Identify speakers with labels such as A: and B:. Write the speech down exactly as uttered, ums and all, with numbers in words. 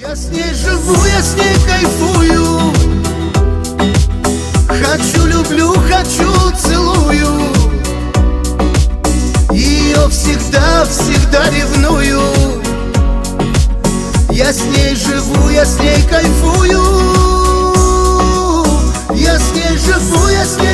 A: Я с ней живу, я с ней кайфую. Хочу, люблю, хочу, целую. Ее всегда, всегда ревную. Я с ней живу, я с ней кайфую. Я с ней живу, я с ней